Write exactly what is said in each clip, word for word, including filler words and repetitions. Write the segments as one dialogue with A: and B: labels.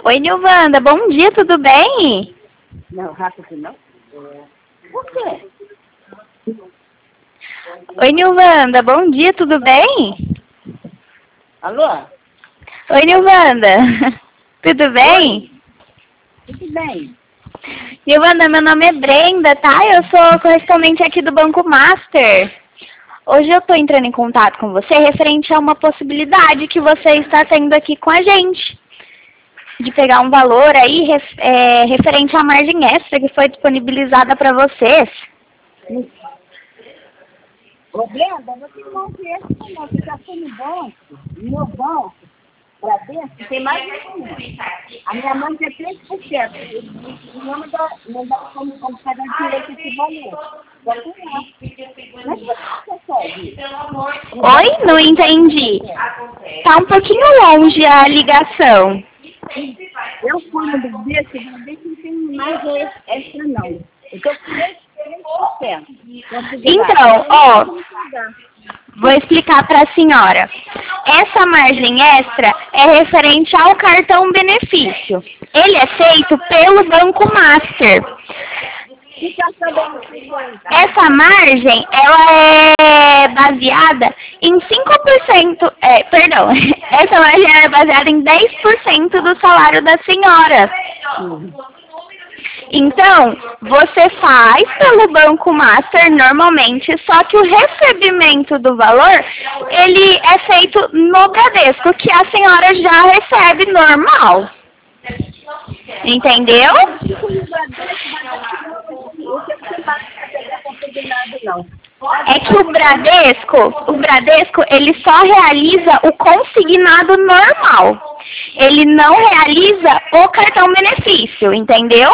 A: Oi, Nilvanda, bom dia, tudo bem?
B: Não, rápido não. Por quê?
A: Oi, Nilvanda, bom dia, tudo bem?
B: Alô?
A: Oi, Nilvanda, tudo bem?
B: Oi. Tudo bem.
A: Nilvanda, meu nome é Brenda, tá? Eu sou correspondente aqui do Banco Master. Hoje eu tô entrando em contato com você referente a uma possibilidade que você está tendo aqui com a gente. De pegar um valor aí é, referente à margem extra que foi disponibilizada para vocês.
B: Ô, Brenda, você não vê isso não, você está sendo banco, no meu banco, para dentro, tem mais de um. A minha mãe tem três por cento. E não me dá, não dá como, como pagar direito esse valor. Já tem lá. Mas você consegue?
A: Oi? Não entendi. Tá um pouquinho longe a ligação.
B: Eu fui no B B, que o B B não tem mais extra não. Então, três por cento.
A: Então, ó, vou explicar para a senhora. Essa margem extra é referente ao cartão benefício. Ele é feito pelo Banco Master. Essa margem, ela é baseada em cinco por cento, é, perdão, essa margem é baseada em dez por cento do salário da senhora. Então, você faz pelo Banco Master normalmente, só que o recebimento do valor, ele é feito no Bradesco, que a senhora já recebe normal. Entendeu? É que o Bradesco, o Bradesco, ele só realiza o consignado normal. Ele não realiza o cartão benefício, entendeu?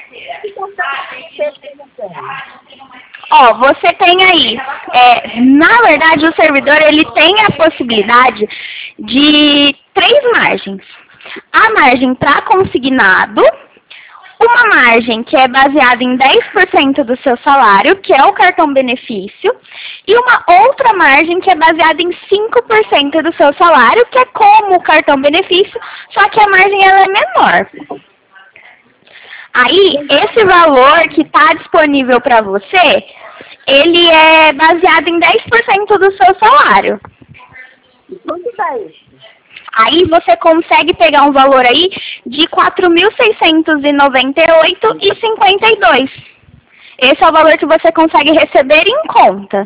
A: Ó, você tem aí, é, na verdade o servidor ele tem a possibilidade de três margens. A margem para consignado, uma margem que é baseada em dez por cento do seu salário, que é o cartão benefício, e uma outra margem que é baseada em cinco por cento do seu salário, que é como o cartão benefício, só que a margem ela é menor. Aí, esse valor que está disponível para você, ele é baseado em dez por cento do seu salário.
B: Quanto dá isso?
A: Aí você consegue pegar um valor aí de quatro mil seiscentos e noventa e oito reais e cinquenta e dois centavos. Esse é o valor que você consegue receber em conta.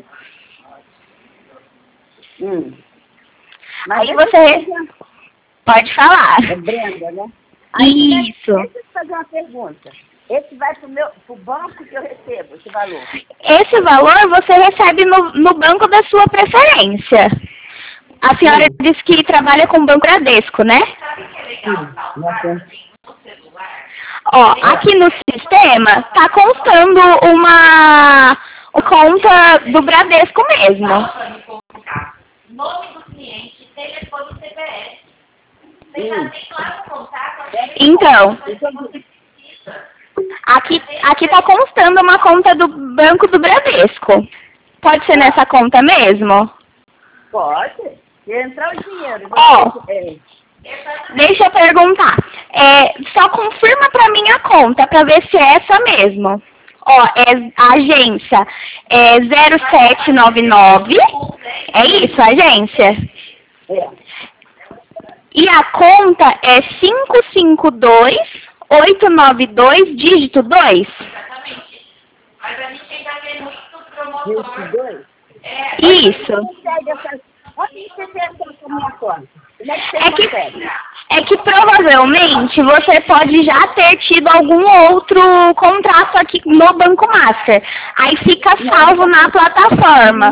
B: Hum.
A: Aí você... Pode falar.
B: É Brenda, né? Aí,
A: Isso.
B: Deixa eu te fazer uma pergunta. Esse vai para o meu, pro banco que eu recebo, esse valor?
A: Esse valor você recebe no, no banco da sua preferência. A senhora Sim. disse que trabalha com o Banco Bradesco, né?
B: Sim.
A: Ó, aqui no sistema tá constando uma, uma conta do Bradesco mesmo.
C: Nome do cliente, telefone e C P F. Você já tem lá no contato.
A: Então, aqui, aqui tá constando uma conta do Banco do Bradesco. Pode ser nessa conta mesmo?
B: Pode. Se entrar o dinheiro.
A: Ó, deixa eu perguntar. É, só confirma pra mim a conta, pra ver se é essa mesmo. Ó, é a agência é zero sete nove nove. É isso, a agência?
B: É.
A: E a conta é cinco cinco dois, oito nove dois, dígito dois?
C: Exatamente. Mas a gente ainda vê muito promotor.
B: Dígito dois?
C: É.
A: Isso.
B: Onde você tem essa minha conta? Como é que você
A: É que,
B: consegue?
A: é que provavelmente você pode já ter tido algum outro contrato aqui no Banco Master. Aí fica salvo na plataforma.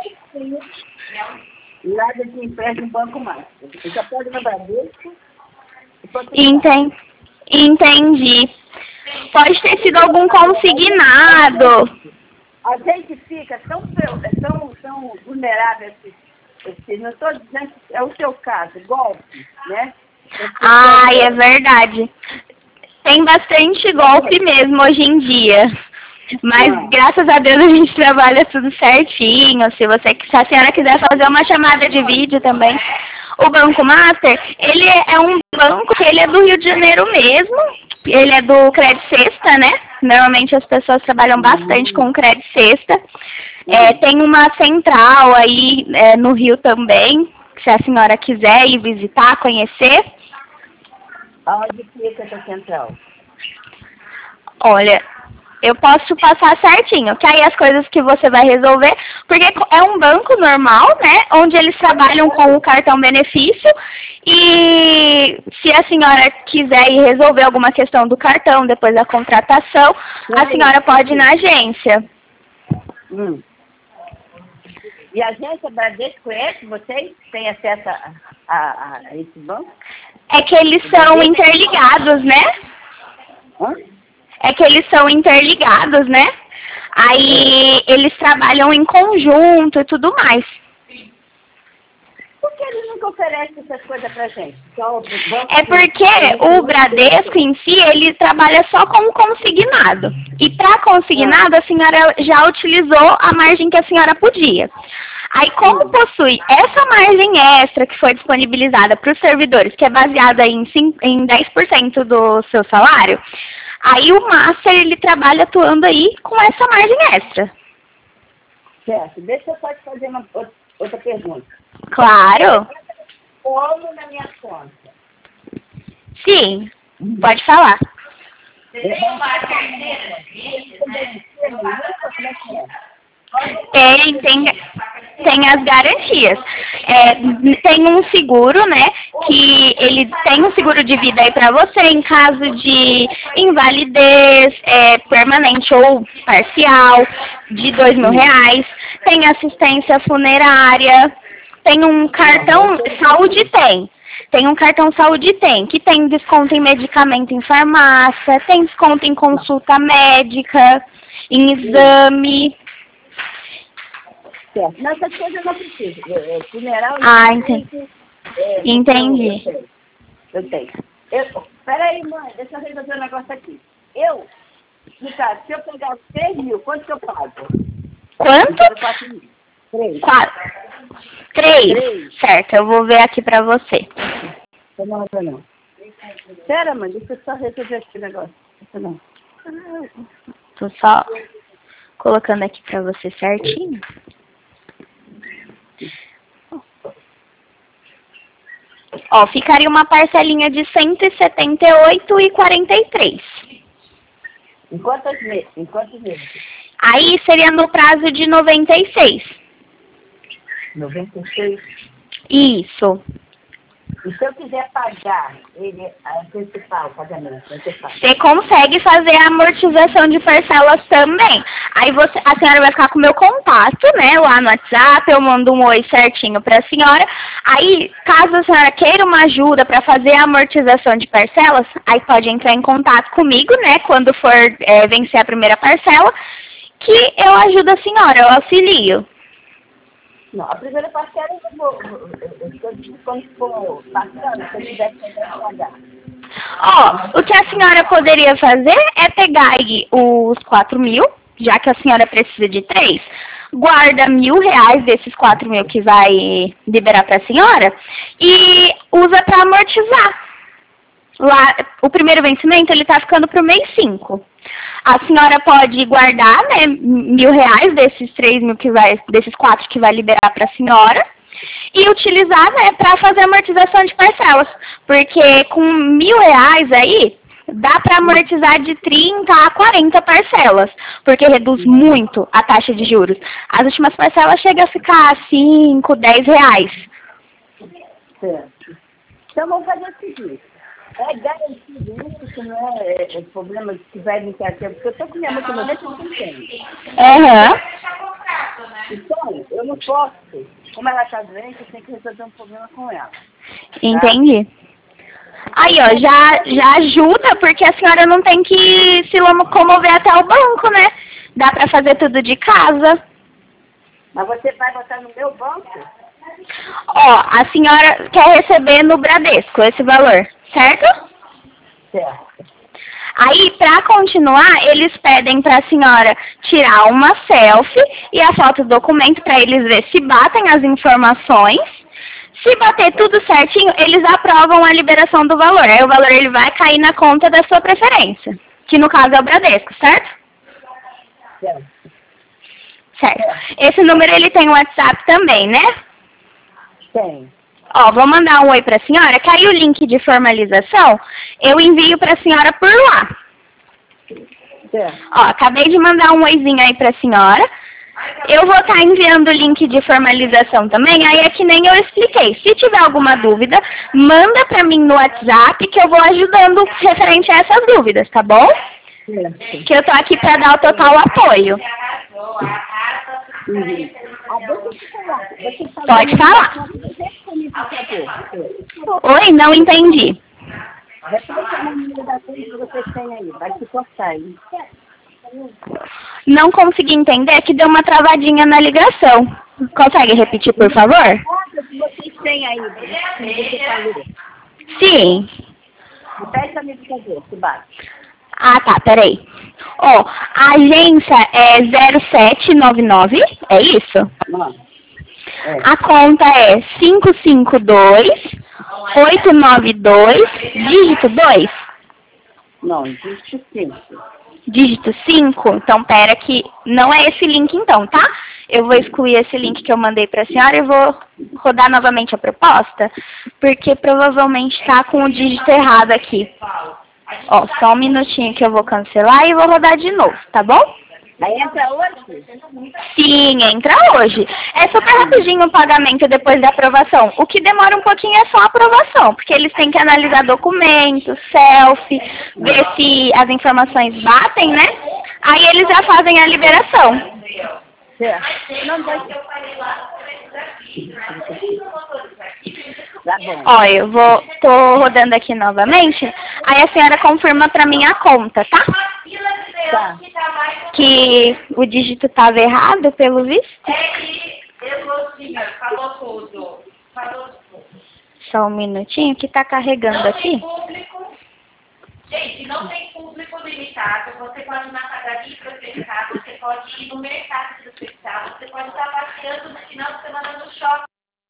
B: Lá desse empréstimo no Banco Master. Você já pode no Bradesco.
A: Entendi. Entendi. Pode ter sido algum consignado.
B: A gente fica tão, tão, tão vulnerável. Esse, não estou dizendo que é o seu caso, golpe, né?
A: Ai, é verdade. Tem bastante golpe mesmo hoje em dia. Mas
B: ah.
A: graças a Deus a gente trabalha tudo certinho. Se você, se a senhora quiser fazer uma chamada de vídeo também. O Banco Master, ele é um banco que ele é do Rio de Janeiro mesmo. Ele é do Crédito Sexta, né? Normalmente as pessoas trabalham bastante com Crédito Sexta. É, tem uma central aí é, no Rio também, se a senhora quiser ir visitar, conhecer.
B: Aonde fica essa central?
A: Olha, eu posso passar certinho, que aí as coisas que você vai resolver, porque é um banco normal, né, onde eles trabalham com o cartão benefício, e se a senhora quiser ir resolver alguma questão do cartão depois da contratação, a senhora pode ir na agência.
B: Hum. E a agência Bradesco conhece vocês? Tem acesso a, a, a esse banco?
A: É que eles são interligados, né?
B: Hã?
A: É que eles são interligados, né? Aí eles trabalham em conjunto e tudo mais.
B: Por que eles nunca oferecem essas coisas pra gente? Só o banco
A: É porque o Bradesco em si, ele trabalha só com o consignado. E para consignado, a senhora já utilizou a margem que a senhora podia. Aí, como possui essa margem extra que foi disponibilizada para os servidores, que é baseada em, em dez por cento do seu salário, aí o Master, ele trabalha atuando aí com essa margem extra.
B: Certo. Deixa eu só te fazer uma outra pergunta.
A: Claro.
B: Como na minha conta?
A: Sim, pode falar.
C: Você tem uma carteira desses, né?
A: Tem, tem, tem as garantias. É, tem um seguro, né, que ele tem um seguro de vida aí pra você em caso de invalidez é, permanente ou parcial, de dois mil reais. Tem assistência funerária. Tem um cartão saúde tem. Tem um cartão saúde tem, que tem desconto em medicamento em farmácia, tem desconto em consulta médica, em exame.
B: Certo. Não, essas coisas eu não preciso. É, é, funeral...
A: Ah, entendi.
B: É,
A: Entendi.
B: Eu, eu tenho. Eu tenho. Peraí, mãe, deixa eu resolver um negócio aqui. Eu, no caso, se eu pegar três mil, quanto que eu pago?
A: Quanto?
B: quatro mil. Três.
A: Quatro. Três.
B: Três.
A: Certo, eu vou ver aqui pra você.
B: Não, não, não. Pera, mãe, deixa eu só resolver esse negócio. Não.
A: Tô só colocando aqui pra você certinho. Ó, ficaria uma parcelinha de cento e setenta e oito reais e quarenta e três centavos.
B: Em quantos meses? Em quantos meses?
A: Aí seria no prazo de noventa e seis.
B: noventa e seis.
A: Isso.
B: E se eu quiser pagar ele antecipar o pagamento, antecipar?
A: Você consegue fazer a amortização de parcelas também. Aí você, a senhora vai ficar com o meu contato, né, lá no WhatsApp, eu mando um oi certinho para a senhora. Aí, caso a senhora queira uma ajuda para fazer a amortização de parcelas, aí pode entrar em contato comigo, né, quando for é, vencer a primeira parcela, que eu ajudo a senhora, eu auxilio.
B: Não, a primeira parcela eu vou, eu estou quando for passando, se eu tiver que pagar.
A: Ó, o que a senhora poderia fazer é pegar aí os quatro mil, já que a senhora precisa de três, guarda mil reais desses quatro mil que vai liberar para a senhora e usa para amortizar. Lá, o primeiro vencimento ele está ficando para o mês cinco. A senhora pode guardar, né, mil reais desses três mil que vai, desses quatro que vai liberar para a senhora e utilizar, né, para fazer amortização de parcelas, porque com mil reais aí dá para amortizar de trinta a quarenta parcelas, porque reduz muito a taxa de juros. As últimas parcelas chegam a ficar cinco, dez reais.
B: Certo. Então vamos fazer o seguinte. É garantido isso, que não é, é, é problema que vai me ter tempo, porque eu estou com minha mãe que noventa e cinco anos.
A: Aham.
B: Então, eu não posso, como ela está doente, eu tenho que resolver um problema com ela.
A: Entendi. Aí, ó, já, já ajuda, porque a senhora não tem que se locomover até o banco, né? Dá pra fazer tudo de casa.
B: Mas você vai botar no meu banco?
A: Ó, a senhora quer receber no Bradesco esse valor, certo?
B: Certo.
A: Aí, para continuar, eles pedem para a senhora tirar uma selfie e a foto do documento para eles ver se batem as informações. Se bater tudo certinho, eles aprovam a liberação do valor. Aí o valor ele vai cair na conta da sua preferência, que no caso é o Bradesco, certo?
B: Certo.
A: Certo. Esse número ele tem o WhatsApp também, né?
B: Tem.
A: Ó, vou mandar um oi para a senhora, que aí o link de formalização eu envio para a senhora por lá.
B: Certo.
A: Ó, acabei de mandar um oizinho aí para a senhora. Eu vou estar enviando o link de formalização também, aí é que nem eu expliquei. Se tiver alguma dúvida, manda para mim no WhatsApp que eu vou ajudando referente a essas dúvidas, tá bom?
B: Certo.
A: Que eu tô aqui para dar o total apoio.
B: Uhum. Ah, deixa eu te falar. Você falou
A: Pode falar. Oi, não entendi.
B: Repete a número da coisa que vocês têm aí. Vai se cortar aí.
A: Não consegui entender, é que deu uma travadinha na ligação. Consegue repetir, por favor?
B: Quantas que vocês têm aí? Que você falou.
A: Sim.
B: Repete a número da coisa, bate.
A: Ah, tá, peraí. Ó, a agência é zero sete nove nove, é isso?
B: Não. É.
A: A conta é cinco cinco dois, oito nove dois, dígito dois.
B: Não, existe cinco.
A: Dígito cinco? Então, pera que não é esse link então, tá? Eu vou excluir esse link que eu mandei para a senhora e vou rodar novamente a proposta, porque provavelmente está com o dígito errado aqui. Ó, só um minutinho que eu vou cancelar e vou rodar de novo, tá bom?
B: Aí entra hoje?
A: Sim, entra hoje. É super rapidinho o pagamento depois da aprovação. O que demora um pouquinho é só a aprovação, porque eles têm que analisar documentos, selfie, ver se as informações batem, né? Aí eles já fazem a liberação.
B: Certo. Não vai. Tá bom.
A: Ó, eu vou, tô rodando aqui novamente, aí a senhora confirma pra mim a conta, tá?
B: Tá.
A: Que o dígito estava errado, pelo visto.
C: Falou tudo. Falou tudo.
A: Só um minutinho que tá carregando aqui.
C: Público. Gente, não tem público limitado. Você pode ir na padaria processar, você pode ir no mercado processar, você pode estar passeando no final de semana no shopping.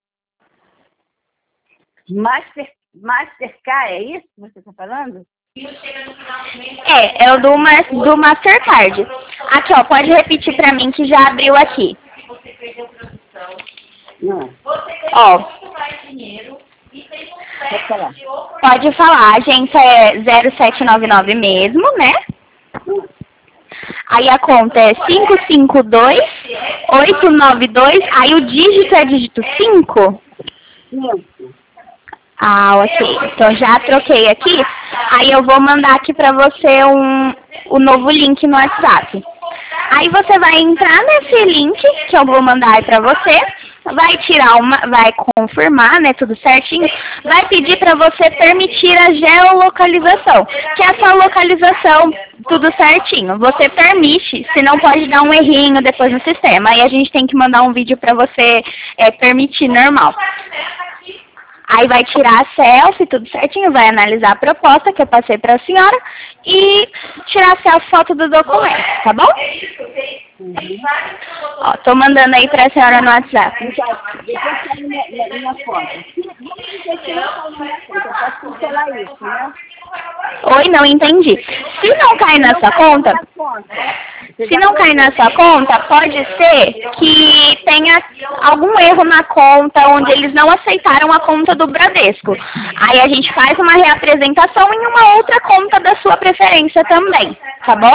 B: Master, Mastercard, é isso que você está falando?
C: E não chega no final do mês.
A: É, é o do, Mar do Mastercard. Aqui, ó, pode repetir pra mim que já abriu aqui.
C: Se você perdeu produção,
B: Não.
C: você tem
A: Ó.
C: muito mais dinheiro e tem um
B: Pode falar.
C: frete de oportunidade.
A: Pode falar, a agência é zero sete nove nove mesmo, né? Aí a conta é cinco cinco dois, oito nove dois, aí o dígito é dígito cinco?
B: Cinco.
A: Ah, ok. Então já troquei aqui. Aí eu vou mandar aqui pra você um, o novo link no WhatsApp. Aí você vai entrar nesse link que eu vou mandar aí pra você. Vai tirar uma, vai confirmar, né, tudo certinho. Vai pedir pra você permitir a geolocalização, que é essa localização, tudo certinho. Você permite, senão pode dar um errinho depois no sistema. Aí a gente tem que mandar um vídeo pra você é, permitir normal. Aí vai tirar a selfie, tudo certinho, vai analisar a proposta que eu passei para a senhora e tirar a selfie, foto do documento, tá bom?
B: Uhum.
A: Ó, tô mandando aí para a senhora no WhatsApp.
B: Então, depois sai minha, minha conta. Vamos dizer que não sai na minha conta, eu posso cancelar isso, né?
A: Oi, não entendi. Se não cair na sua conta, se não cair na sua conta, pode ser que tenha algum erro na conta, onde eles não aceitaram a conta do Bradesco. Aí a gente faz uma reapresentação em uma outra conta da sua preferência também, tá bom?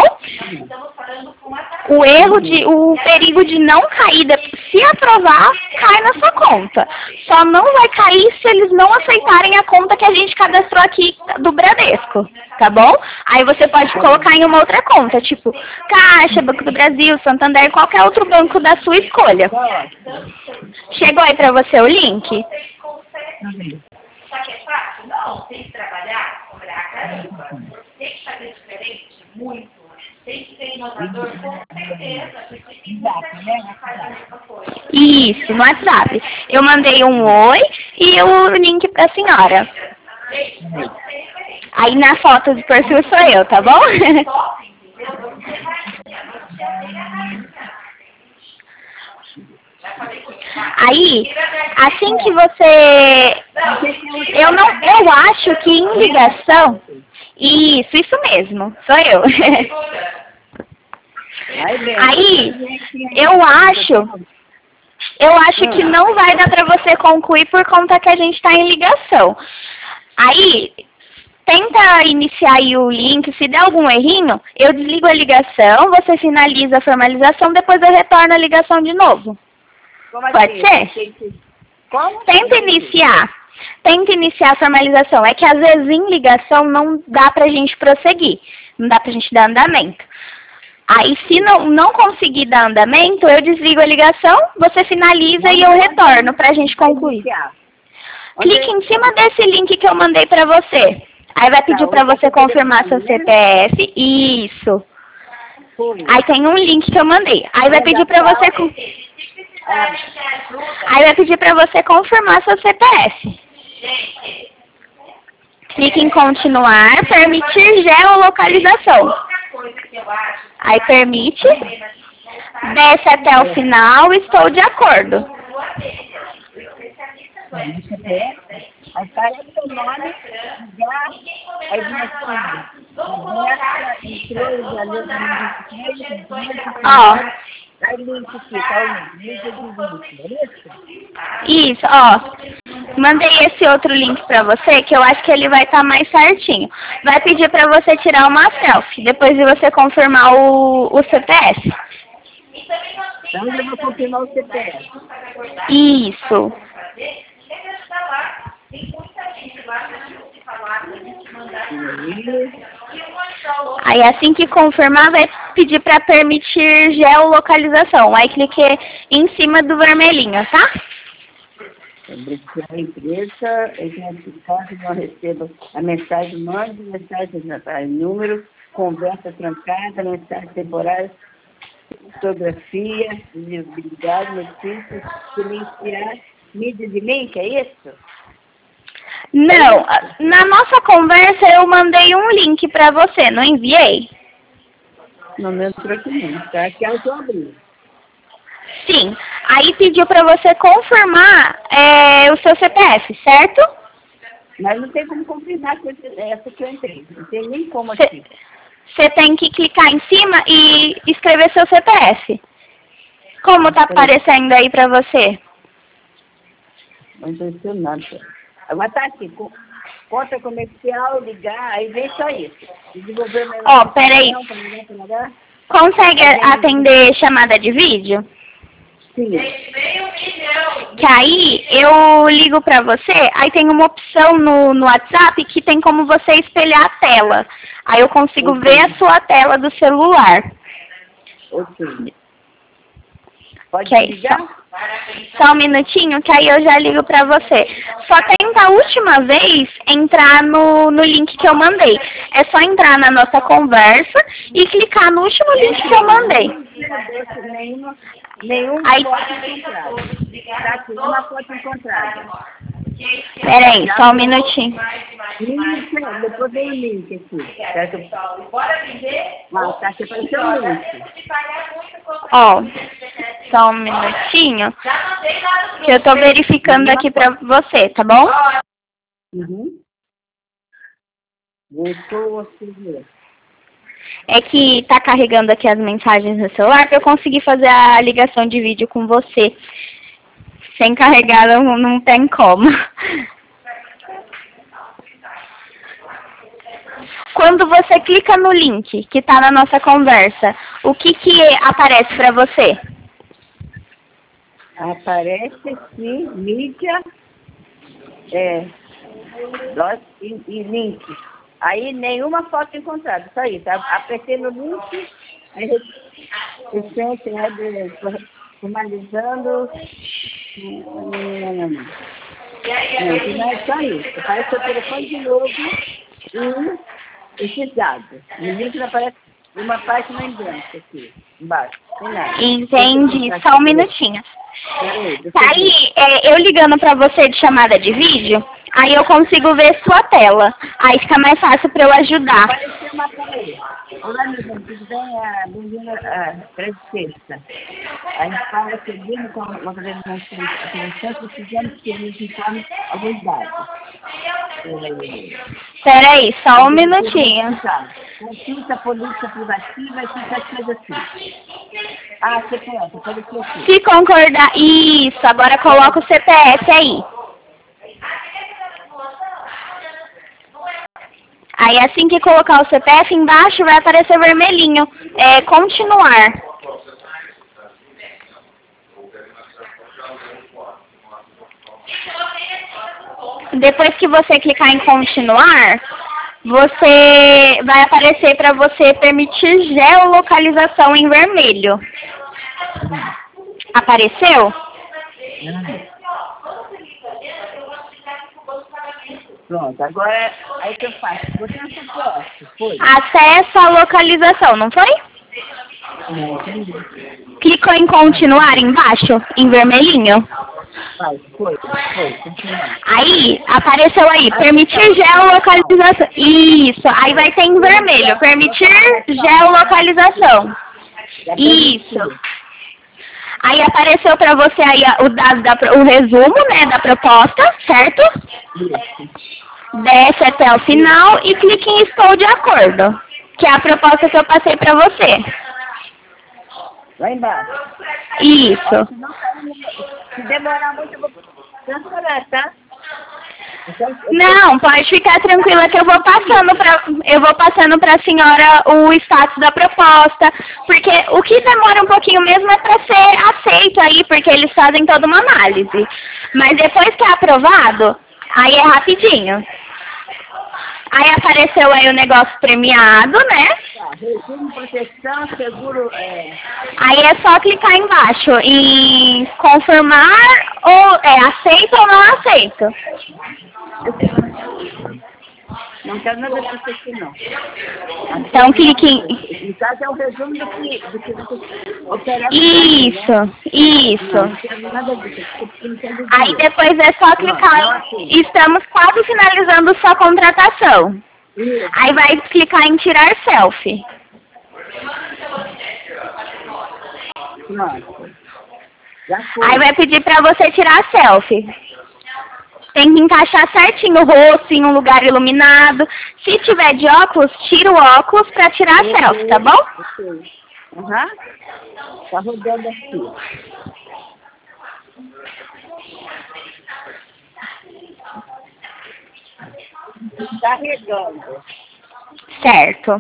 A: O erro de, o perigo de não cair, se aprovar, cai na sua conta. Só não vai cair se eles não aceitarem a conta que a gente cadastrou aqui do Bradesco, tá bom? Aí você pode colocar em uma outra conta, tipo Caixa, Banco do Brasil, Santander, qualquer outro banco da sua escolha. Chegou aí pra você o link?
C: Só que é fácil? Não, tem que trabalhar, cobrar caramba. Tem que fazer diferente, muito. Tem que ser inovador, com certeza, porque tem muita gente que faz a mesma coisa.
A: Isso, no WhatsApp. Eu mandei um oi e o link pra senhora. Aí na foto de perfil sou eu, tá bom? Aí, assim que você... Eu não... Eu acho que em ligação... Isso, isso mesmo. Sou eu. Aí, eu acho... Eu acho que não vai dar pra você concluir por conta que a gente tá em ligação. Aí... Tenta iniciar aí o link, se der algum errinho, eu desligo a ligação, você finaliza a formalização, depois eu retorno a ligação de novo.
B: Como
A: Pode
B: assim?
A: ser?
B: Como?
A: Tenta iniciar. Tenta iniciar a formalização. É que às vezes em ligação não dá pra gente prosseguir, não dá pra gente dar andamento. Aí se não, não conseguir dar andamento, eu desligo a ligação, você finaliza e eu retorno pra gente concluir. Clique em cima desse link que eu mandei pra você. Aí vai pedir para você confirmar seu C P F. Isso. Aí tem um link que eu mandei. Aí vai pedir para você... Aí vai pedir para você confirmar seu C P F. Clique em continuar, permitir geolocalização. Aí permite. Desce até o final, estou de acordo.
B: Aí sai o seu nome, já, aí vem
A: Ó.
B: Aí link aqui, tá o link, link de isso?
A: Isso, ó. Mandei esse outro link pra você, que eu acho que ele vai estar mais certinho. Vai pedir pra você tirar uma selfie, depois de você confirmar o, o C P F.
B: Então eu vou confirmar o C P F.
A: Isso. Aí assim que confirmar, vai pedir para permitir geolocalização. Aí clique em cima do vermelhinho, tá?
B: A empresa, caso não receba a mensagem, mande mensagem no número, conversa trancada, mensagem temporária, fotografia, visibilidade, notícias, silenciar, mídia de link, é isso?
A: Não, na nossa conversa eu mandei um link para você, não enviei?
B: Não me entrou aqui não, tá? Aqui eu tô abrindo.
A: Sim, aí pediu para você confirmar é, o seu C P F, certo?
B: Mas não tem como confirmar com essa que eu entrei, não tem nem como aqui.
A: Você tem que clicar em cima e escrever seu C P F. Como tá aparecendo aí para você?
B: Não estou ensinando. Agora tá aqui, conta comercial, ligar, aí vem só isso. Desenvolver meu...
A: Ó, peraí. Consegue atender chamada de vídeo?
B: Sim.
A: Que aí eu ligo pra você, aí tem uma opção no, no WhatsApp que tem como você espelhar a tela. Aí eu consigo okay. ver a sua tela do celular.
B: Ok. Pode
A: que
B: ligar?
A: Só, só um minutinho que aí eu já ligo pra você. Só tenta a última vez entrar no, no link que eu mandei. É só entrar na nossa conversa e clicar no último link que eu mandei.
B: Nenhuma, nenhuma
A: aí,
B: foto encontrada. Tá aqui, uma foto encontrada.
A: Peraí, só um minutinho.
B: Link, depois vem o link aqui. Certo? Ah, tá aqui apareceu o link.
A: Ó, só um minutinho. Que eu tô verificando aqui pra você, tá bom?
B: Uhum. Voltou a se ver.
A: É que tá carregando aqui as mensagens no celular pra eu conseguir fazer a ligação de vídeo com você. Sem carregar não, não tem como. Quando você clica no link que tá na nossa conversa, o que que aparece pra você?
B: Aparece aqui, mídia, é, e, e link. Aí nenhuma foto encontrada, só isso. Apertei no link, aí recente, né, formalizando. Não, não, não. Não é só isso. Aparece o telefone de novo e esses dados. No link não aparece uma página em branco aqui, embaixo. Tem nada.
A: Entendi. Só um minutinho. Tá aí, é, eu ligando pra você de chamada de vídeo, Aí eu consigo ver sua tela. Aí fica mais fácil para eu ajudar.
B: Apareceu uma tela. Olá, amiga, tudo bem? Ah, bem-vinda à três sexta. A gente fala que vindo com uma organização precisamos que nos informe alguns dados.
A: Espera aí, só um minutinho.
B: Consulta política privativa e fica coisa assim. Ah, C P F, apareceu aqui.
A: Se concordar... Isso, agora coloca o C P F aí. Aí assim que colocar o C P F embaixo vai aparecer vermelhinho. É continuar. Depois que você clicar em continuar, você vai aparecer para você permitir geolocalização em vermelho. Apareceu?
B: Pronto, agora aí que eu faço. Você não se gosta, foi?
A: Acessa a localização, não foi?
B: Não, entendi.
A: Clicou em continuar embaixo, em vermelhinho.
B: Vai, foi, foi, continua.
A: Aí, apareceu aí, permitir geolocalização. Isso, aí vai ter em vermelho, permitir geolocalização. Isso. Aí apareceu para você aí o dado da, o resumo, né, da proposta, certo? Desce até o final e clique em estou de acordo, que é a proposta que eu passei para você.
B: Lá embaixo.
A: Isso.
B: Se demorar muito, eu vou transferir, tá?
A: Não, pode ficar tranquila que eu vou passando para eu vou passando para a senhora o status da proposta, porque o que demora um pouquinho mesmo é para ser aceito aí, porque eles fazem toda uma análise. Mas depois que é aprovado, aí é rapidinho. Aí apareceu aí o negócio premiado, né?
B: Tá, regime, proteção, seguro, é...
A: Aí é só clicar embaixo em confirmar ou é aceito ou não aceito.
B: Não quero nada disso aqui, não.
A: Então clique em...
B: No caso é o resumo do que, do que você oferece.
A: Isso,
B: Não,
A: isso.
B: não quero nada disso. Porque não quero
A: Aí
B: dizer.
A: depois é só clicar em... Estamos quase finalizando sua contratação.
B: Isso.
A: Aí vai clicar em tirar selfie.
B: Pronto. Já foi.
A: Aí vai pedir para você tirar a selfie. Tem que encaixar certinho o rosto em um lugar iluminado. Se tiver de óculos, tira o óculos para tirar a selfie, tá bom?
B: Ok. Aham. Tá rodando aqui. Carregando.
A: Certo.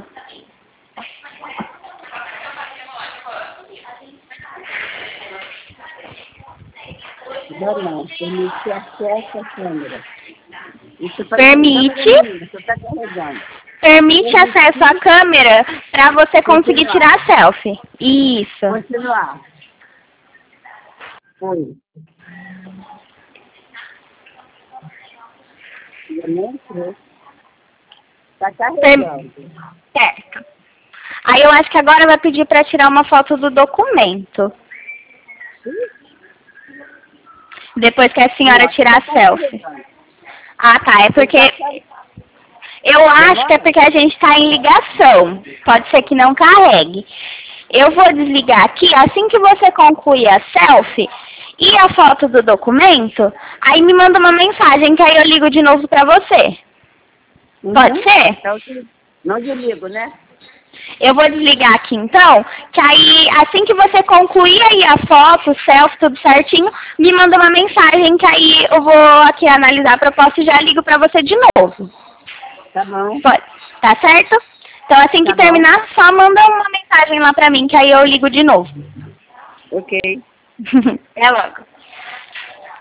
B: Não, não. Permite acesso à câmera. Isso tá
A: Permite.
B: carregando, isso tá carregando.
A: Permite acesso à câmera para você conseguir tirar a selfie. Isso.
B: Continuar. Foi. Está carregando.
A: Certo. Aí eu acho que agora vai pedir para tirar uma foto do documento. Depois que a senhora tirar a selfie. Ah, tá. É porque... Eu acho que é porque a gente está em ligação. Pode ser que não carregue. Eu vou desligar aqui. Assim que você concluir a selfie e a foto do documento, aí me manda uma mensagem que aí eu ligo de novo para você.
B: Uhum.
A: Pode ser?
B: Então, não desligo, né?
A: Eu vou desligar aqui então, que aí assim que você concluir aí a foto, o selfie, tudo certinho, me manda uma mensagem que aí eu vou aqui analisar a proposta e já ligo para você de novo.
B: Tá bom.
A: Pode. Tá certo? Então assim que
B: Tá
A: terminar, bom. Só manda uma mensagem lá pra mim, que aí eu ligo de novo.
B: Ok.
A: Até logo.